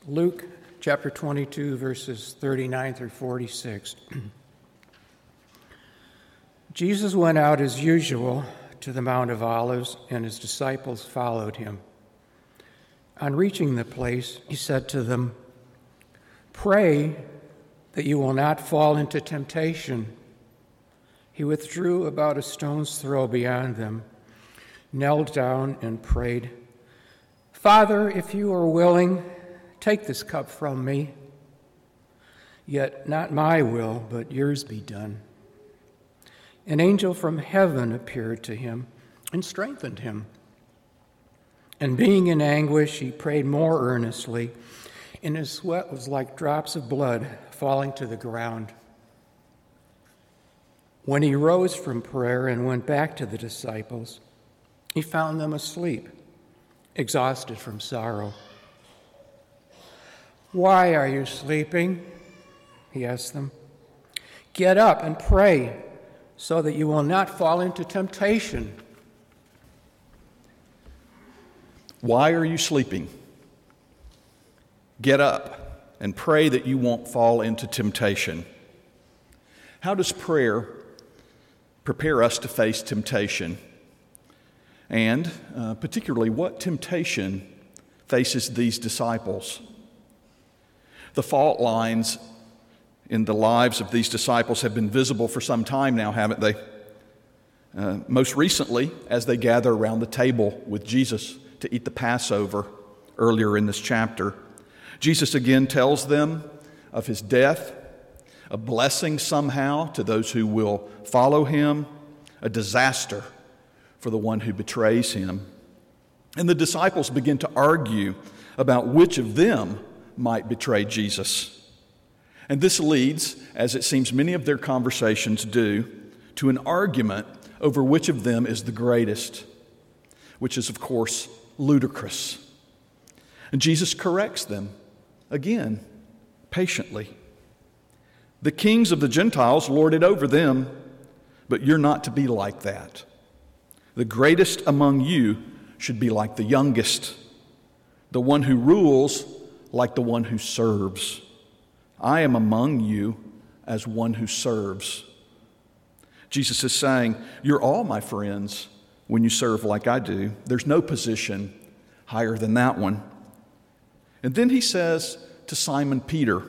Luke chapter 22, verses 39 through 46. Jesus went out as usual to the Mount of Olives, and his disciples followed him. On reaching the place, he said to them, "Pray that you will not fall into temptation." He withdrew about a stone's throw beyond them, knelt down and prayed, "Father, if you are willing, take this cup from me. Yet not my will, but yours be done." An angel from heaven appeared to him and strengthened him. And being in anguish, he prayed more earnestly, and his sweat was like drops of blood falling to the ground. When he rose from prayer and went back to the disciples, he found them asleep, exhausted from sorrow. "Why are you sleeping?" he asked them. "Get up and pray, so that you will not fall into temptation." Why are you sleeping? Get up and pray that you won't fall into temptation. How does prayer prepare us to face temptation? And particularly, what temptation faces these disciples? The fault lines in the lives of these disciples have been visible for some time now, haven't they? Most recently, as they gather around the table with Jesus to eat the Passover earlier in this chapter, Jesus again tells them of his death, a blessing somehow to those who will follow him, a disaster for the one who betrays him. And the disciples begin to argue about which of them might betray Jesus. And this leads, as it seems many of their conversations do, to an argument over which of them is the greatest, which is, of course, ludicrous. And Jesus corrects them, again, patiently. "The kings of the Gentiles lord it over them, but you're not to be like that. The greatest among you should be like the youngest, the one who rules like the one who serves. I am among you as one who serves." Jesus is saying, you're all my friends when you serve like I do. There's no position higher than that one. And then he says to Simon Peter,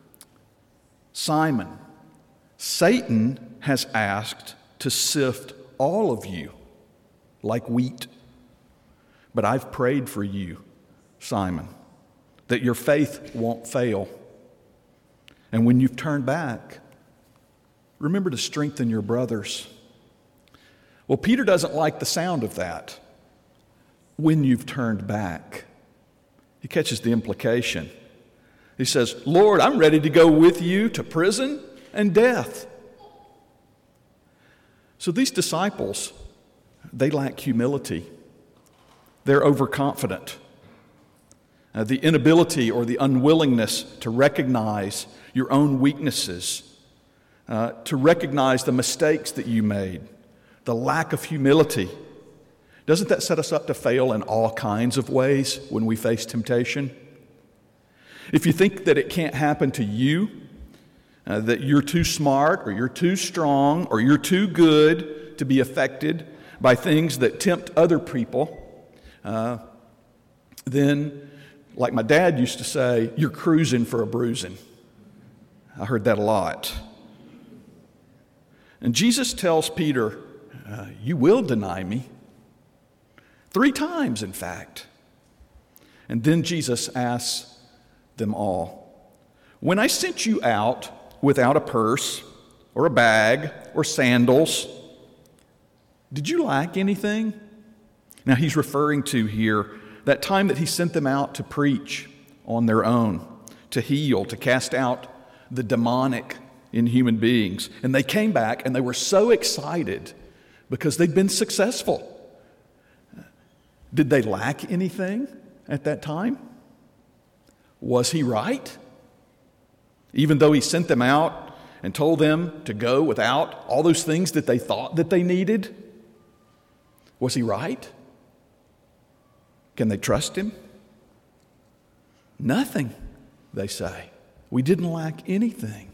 "Simon, Satan has asked to sift all of you like wheat. But I've prayed for you, Simon, that your faith won't fail. And when you've turned back, remember to strengthen your brothers." Well, Peter doesn't like the sound of that. When you've turned back. He catches the implication. He says, "Lord, I'm ready to go with you to prison and death." So these disciples, they lack humility. They're overconfident. The inability or the unwillingness to recognize your own weaknesses, to recognize the mistakes that you made, the lack of humility. Doesn't that set us up to fail in all kinds of ways when we face temptation? If you think that it can't happen to you, that you're too smart or you're too strong or you're too good to be affected by things that tempt other people, then, like my dad used to say, you're cruising for a bruising. I heard that a lot. And Jesus tells Peter, you will deny me. 3 times, in fact. And then Jesus asks them all, "When I sent you out without a purse or a bag or sandals, did you lack anything?" Now he's referring to here that time that he sent them out to preach on their own, to heal, to cast out the demonic in human beings. And they came back and they were so excited because they'd been successful. Did they lack anything at that time? Was he right? Even though he sent them out and told them to go without all those things that they thought that they needed, was he right? Can they trust him? Nothing. they say. We didn't lack anything.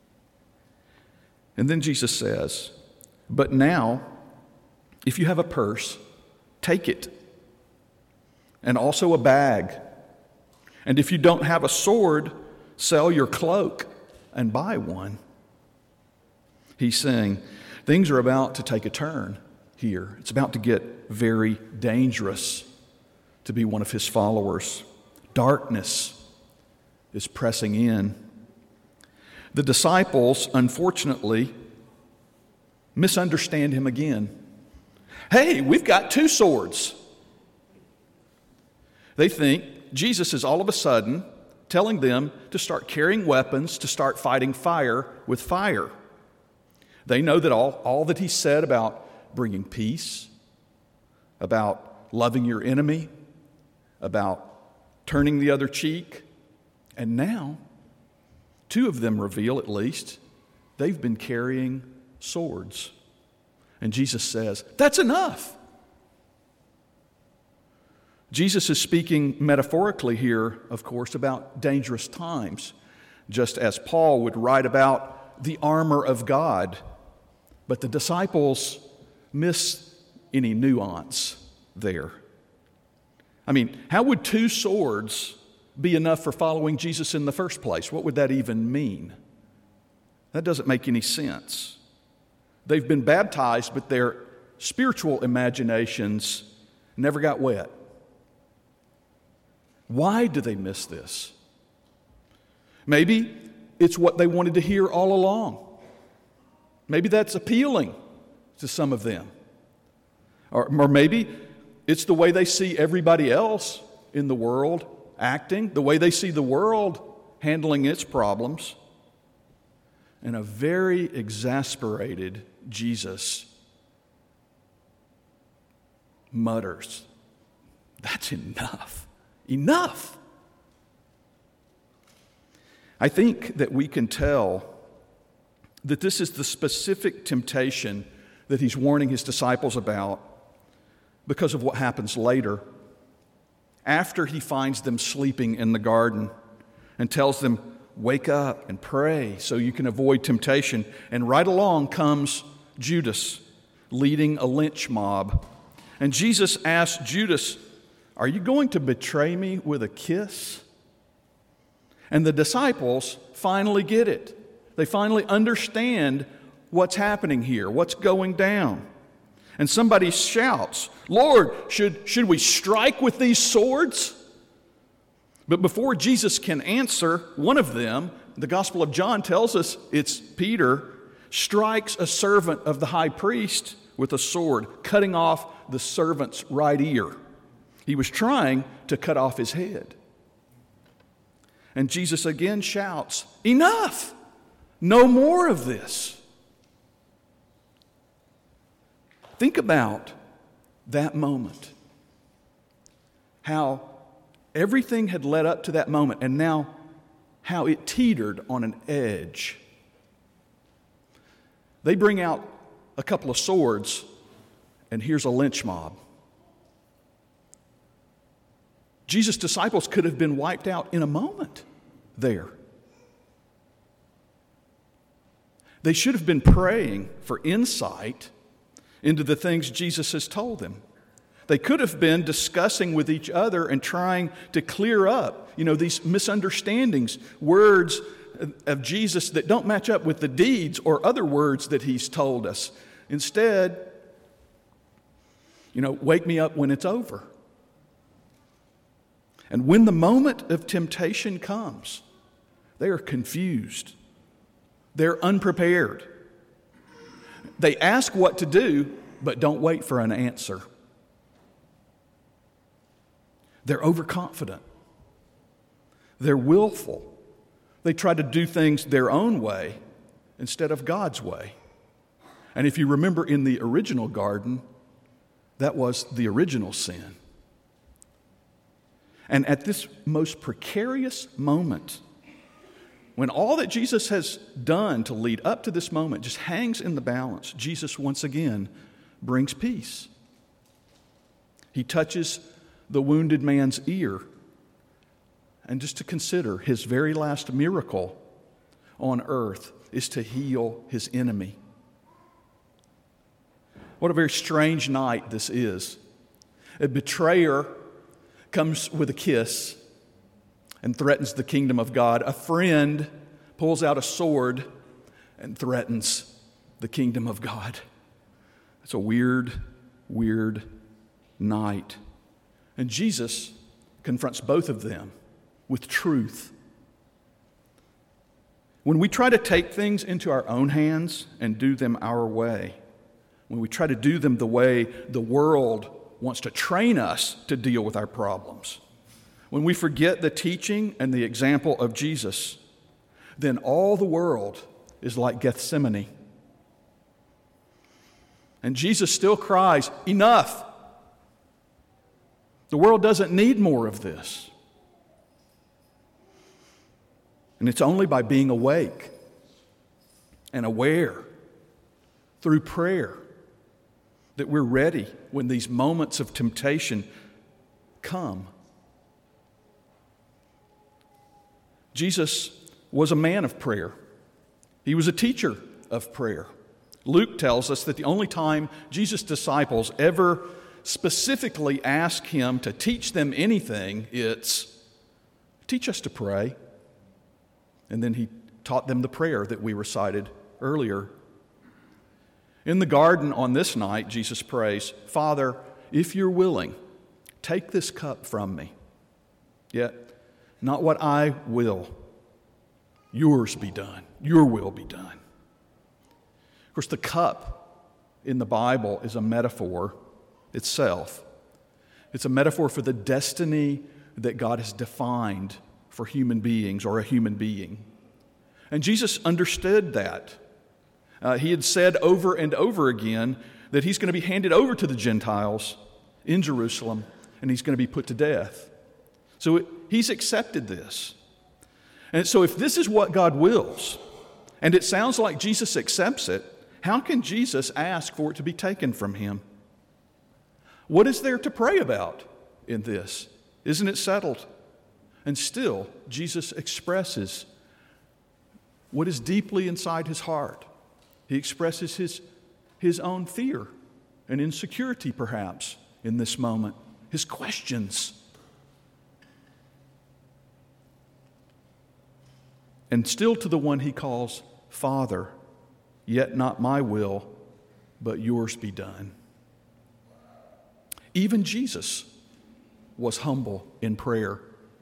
And then Jesus says, but now, if you have a purse, take it, and also a bag. And if you don't have a sword, sell your cloak and buy one. He's saying things are about to take a turn here. It's about to get very dangerous to be one of his followers. Darkness is pressing in. The disciples, unfortunately, misunderstand him again. Hey, we've got 2 swords. They think Jesus is all of a sudden telling them to start carrying weapons, to start fighting fire with fire. They know that all that he said about bringing peace, about loving your enemy, about turning the other cheek, and now 2 of them reveal, at least, they've been carrying swords. And Jesus says, that's enough. Jesus is speaking metaphorically here, of course, about dangerous times, just as Paul would write about the armor of God. But the disciples miss any nuance there. I mean, how would 2 swords be enough for following Jesus in the first place? What would that even mean? That doesn't make any sense. They've been baptized, but their spiritual imaginations never got wet. Why do they miss this? Maybe it's what they wanted to hear all along. Maybe that's appealing to some of them. Or maybe it's the way they see everybody else in the world acting, the way they see the world handling its problems. And a very exasperated Jesus mutters, that's enough. Enough. I think that we can tell that this is the specific temptation that he's warning his disciples about because of what happens later. After he finds them sleeping in the garden and tells them, wake up and pray so you can avoid temptation. And right along comes Judas leading a lynch mob. And Jesus asks Judas, are you going to betray me with a kiss? And the disciples finally get it. They finally understand what's happening here, what's going down. And somebody shouts, Lord, should we strike with these swords? But before Jesus can answer, one of them, the Gospel of John tells us it's Peter, strikes a servant of the high priest with a sword, cutting off the servant's right ear. He was trying to cut off his head. And Jesus again shouts, enough! No more of this. Think about that moment. How everything had led up to that moment, and now how it teetered on an edge. They bring out a couple of swords, and here's a lynch mob. Jesus' disciples could have been wiped out in a moment there. They should have been praying for insight into the things Jesus has told them. They could have been discussing with each other and trying to clear up, these misunderstandings, words of Jesus that don't match up with the deeds or other words that he's told us. Instead, wake me up when it's over. And when the moment of temptation comes, they are confused. They're unprepared. They ask what to do, but don't wait for an answer. They're overconfident. They're willful. They try to do things their own way instead of God's way. And if you remember in the original garden, that was the original sin. And at this most precarious moment, when all that Jesus has done to lead up to this moment just hangs in the balance, Jesus once again brings peace. He touches the wounded man's ear, and just to consider his very last miracle on earth is to heal his enemy. What a very strange night this is. A betrayer comes with a kiss and threatens the kingdom of God. A friend pulls out a sword and threatens the kingdom of God. It's a weird, weird night. And Jesus confronts both of them with truth. When we try to take things into our own hands and do them our way, when we try to do them the way the world wants to train us to deal with our problems, when we forget the teaching and the example of Jesus, then all the world is like Gethsemane. And Jesus still cries, "Enough! The world doesn't need more of this." And it's only by being awake and aware through prayer that we're ready when these moments of temptation come. Jesus was a man of prayer. He was a teacher of prayer. Luke tells us that the only time Jesus' disciples ever specifically ask him to teach them anything, it's, "Teach us to pray." And then he taught them the prayer that we recited earlier. In the garden on this night, Jesus prays, "Father, if you're willing, take this cup from me. Yet not what I will, yours be done. Your will be done." Of course, the cup in the Bible is a metaphor itself. It's a metaphor for the destiny that God has defined for human beings or a human being. And Jesus understood that. He had said over and over again that he's going to be handed over to the Gentiles in Jerusalem and he's going to be put to death. So he's accepted this. And so if this is what God wills, and it sounds like Jesus accepts it, how can Jesus ask for it to be taken from him? What is there to pray about in this? Isn't it settled? And still, Jesus expresses what is deeply inside his heart. He expresses his own fear and insecurity, perhaps, in this moment, his questions. And still to the one he calls Father, "Yet not my will, but yours be done." Even Jesus was humble in prayer.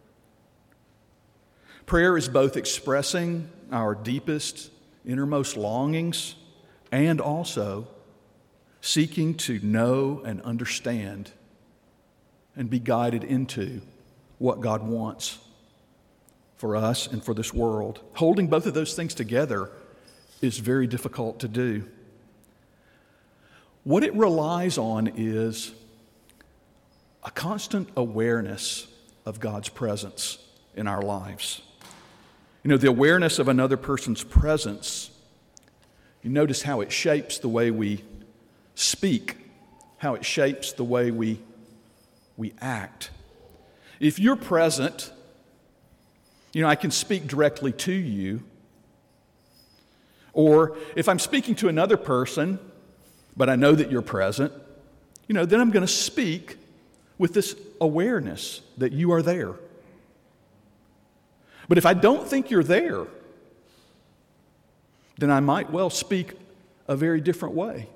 Prayer is both expressing our deepest, innermost longings and also seeking to know and understand and be guided into what God wants for us and for this world. Holding both of those things together is very difficult to do. What it relies on is a constant awareness of God's presence in our lives. You know, the awareness of another person's presence, you notice how it shapes the way we speak, how it shapes the way we act. If you're present, you know, I can speak directly to you. Or if I'm speaking to another person, but I know that you're present, you know, then I'm going to speak with this awareness that you are there. But if I don't think you're there, then I might well speak a very different way.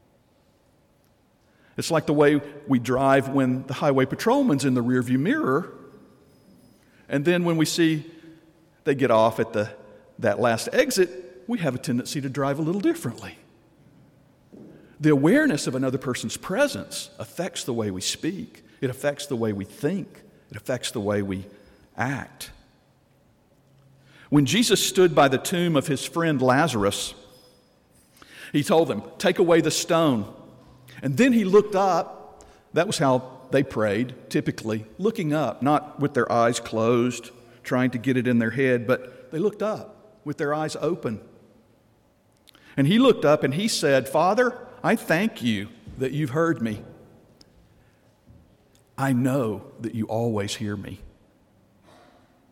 It's like the way we drive when the highway patrolman's in the rearview mirror, and then when we see they get off at that last exit, we have a tendency to drive a little differently. The awareness of another person's presence affects the way we speak. It affects the way we think. It affects the way we act. When Jesus stood by the tomb of his friend Lazarus, he told them, "Take away the stone." And then he looked up. That was how they prayed, typically, looking up, not with their eyes closed, trying to get it in their head, but they looked up with their eyes open. And he looked up and he said, "Father, I thank you that you've heard me. I know that you always hear me."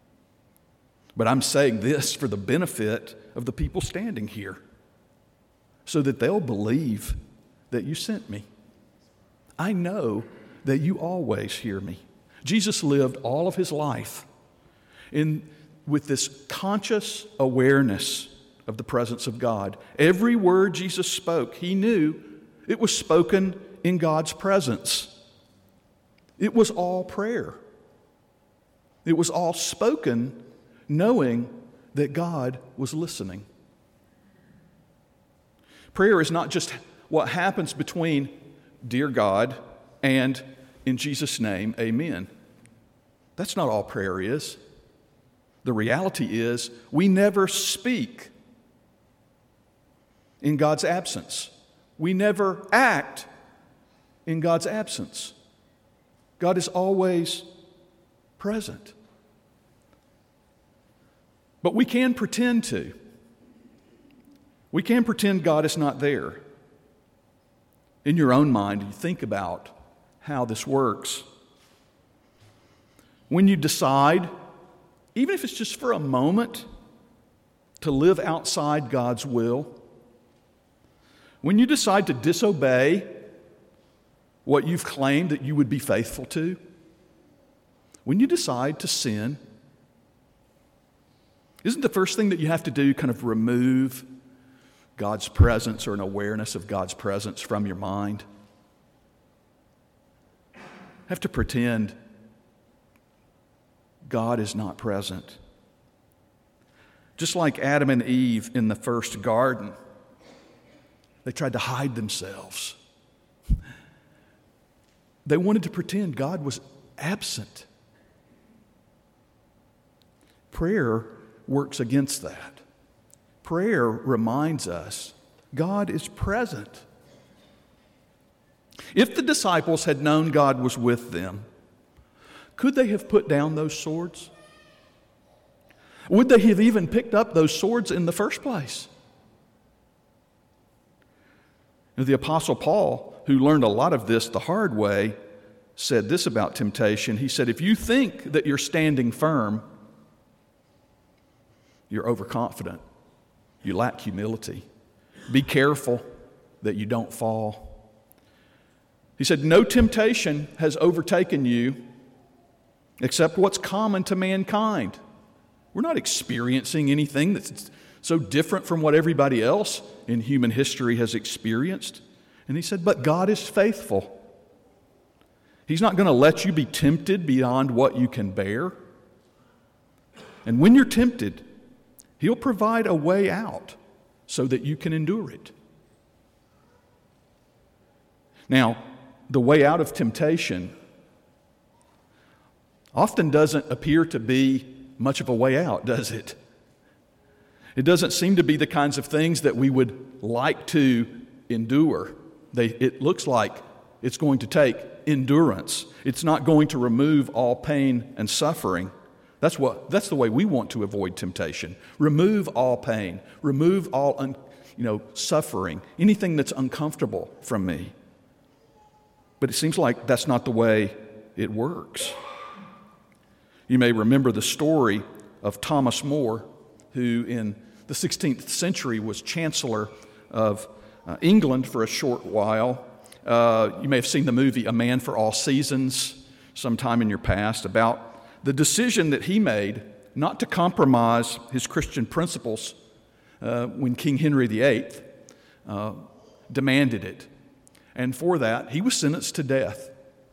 But I'm saying this for the benefit of the people standing here, so that they'll believe that you sent me. I know that you always hear me. Jesus lived all of his life with this conscious awareness of the presence of God. Every word Jesus spoke, he knew it was spoken in God's presence. It was all prayer. It was all spoken knowing that God was listening. Prayer is not just what happens between "Dear God" and "In Jesus' name, amen." That's not all prayer is. The reality is we never speak in God's absence. We never act in God's absence. God is always present. But we can pretend to. We can pretend God is not there. In your own mind, you think about how this works. When you decide, even if it's just for a moment, to live outside God's will, when you decide to disobey what you've claimed that you would be faithful to, when you decide to sin, isn't the first thing that you have to do kind of remove God's presence or an awareness of God's presence from your mind? Have to pretend God is not present. Just like Adam and Eve in the first garden, they tried to hide themselves. They wanted to pretend God was absent. Prayer works against that. Prayer reminds us God is present. If the disciples had known God was with them, could they have put down those swords? Would they have even picked up those swords in the first place? The Apostle Paul, who learned a lot of this the hard way, said this about temptation. He said, if you think that you're standing firm, you're overconfident. You lack humility. Be careful that you don't fall. He said, no temptation has overtaken you except what's common to mankind. We're not experiencing anything that's so different from what everybody else in human history has experienced. And he said, but God is faithful. He's not going to let you be tempted beyond what you can bear. And when you're tempted, He'll provide a way out so that you can endure it. Now, the way out of temptation often doesn't appear to be much of a way out, does it? It doesn't seem to be the kinds of things that we would like to endure. It looks like it's going to take endurance. It's not going to remove all pain and suffering. That's the way we want to avoid temptation. Remove all pain. Remove all suffering. Anything that's uncomfortable from me. But it seems like that's not the way it works. You may remember the story of Thomas More, who in the 16th century was Chancellor of England for a short while. You may have seen the movie A Man for All Seasons sometime in your past about the decision that he made not to compromise his Christian principles when King Henry VIII demanded it. And for that, he was sentenced to death.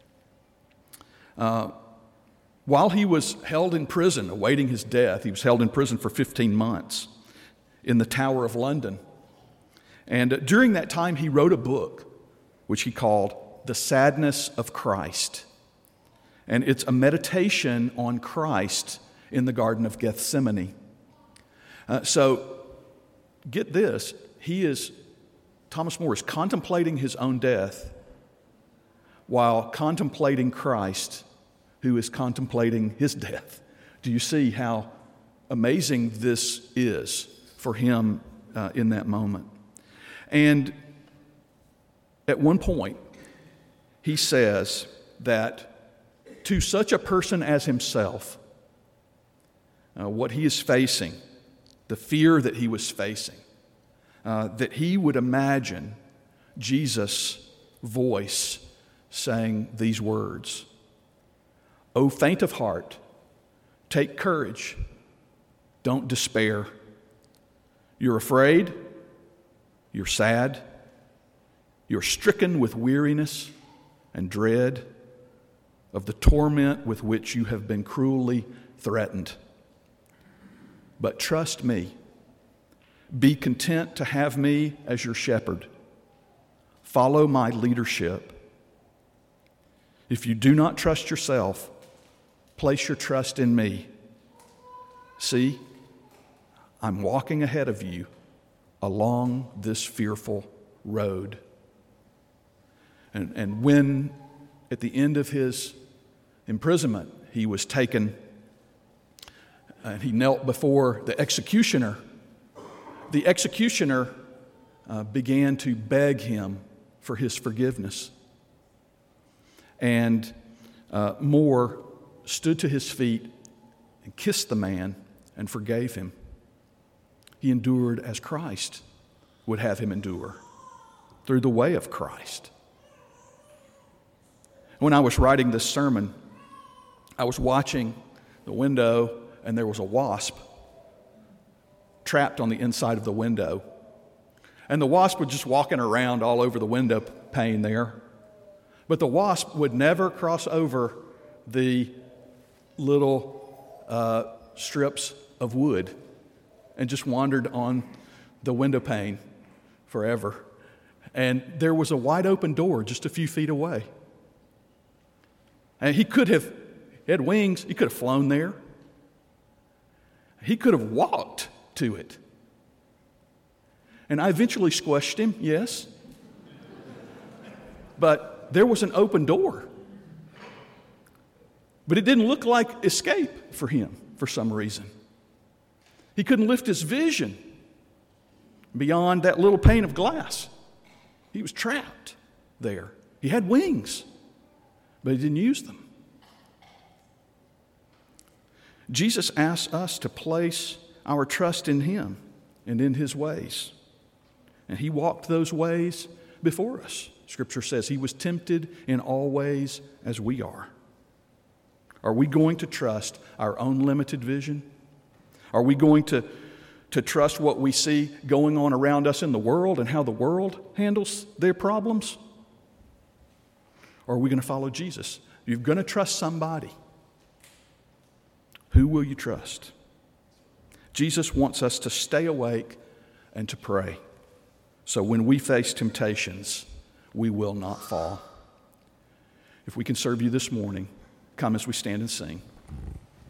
While he was held in prison, awaiting his death, he was held in prison for 15 months in the Tower of London. And during that time, he wrote a book which he called The Sadness of Christ. And it's a meditation on Christ in the Garden of Gethsemane. So get this, Thomas More is contemplating his own death while contemplating Christ, who is contemplating his death. Do you see how amazing this is for him in that moment? And at one point, he says that to such a person as himself, what he is facing, the fear that he was facing, that he would imagine Jesus' voice saying these words, "O faint of heart, take courage, don't despair. You're afraid, you're sad, you're stricken with weariness and dread of the torment with which you have been cruelly threatened. But trust me, be content to have me as your shepherd. Follow my leadership. If you do not trust yourself, place your trust in me. See, I'm walking ahead of you along this fearful road." And when, at the end of his imprisonment, he was taken and he knelt before the executioner began to beg him for his forgiveness. And Moore stood to his feet and kissed the man and forgave him. He endured as Christ would have him endure, through the way of Christ. When I was writing this sermon, I was watching the window, and there was a wasp trapped on the inside of the window. And the wasp was just walking around all over the window pane there. But the wasp would never cross over the little strips of wood and just wandered on the window pane forever. And there was a wide open door just a few feet away. And he had wings, he could have flown there. He could have walked to it. And I eventually squashed him, yes. But there was an open door. But it didn't look like escape for him for some reason. He couldn't lift his vision beyond that little pane of glass. He was trapped there. He had wings, but he didn't use them. Jesus asks us to place our trust in him and in his ways. And he walked those ways before us. Scripture says he was tempted in all ways as we are. Are we going to trust our own limited vision? Are we going to trust what we see going on around us in the world and how the world handles their problems? Or are we going to follow Jesus? You're going to trust somebody. Who will you trust? Jesus wants us to stay awake and to pray, so when we face temptations, we will not fall. If we can serve you this morning, come as we stand and sing.